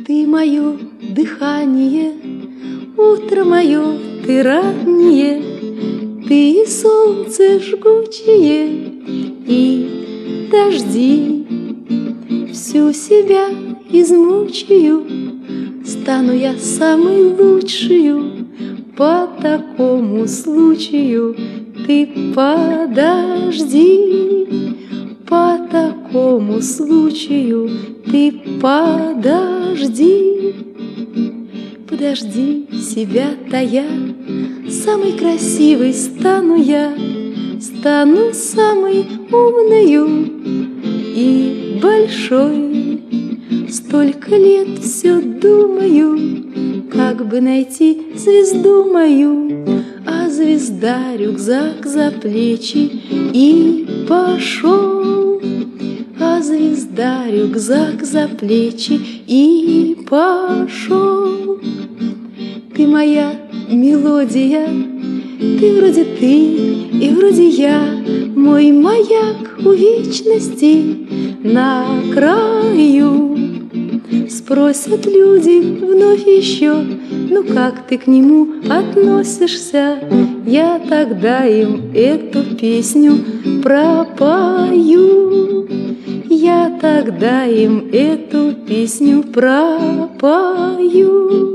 Ты мое дыхание, утро мое, ты раннее, ты и солнце жгучее, и дожди. Всю себя измучаю, стану я самой лучшую. По такому случаю ты подожди. По такому случаю ты подожди. Подожди себя тая, самой красивой стану я, стану самой умною и большой. Столько лет все думаю, как бы найти звезду мою, а звезда рюкзак за плечи и пошел. А звезда рюкзак за плечи и пошел. Ты моя мелодия, ты вроде ты и вроде я, мой маяк у вечности на краю. Спросят люди вновь еще, ну как ты к нему относишься? Я тогда им эту песню пропою. Я тогда им эту песню пропою.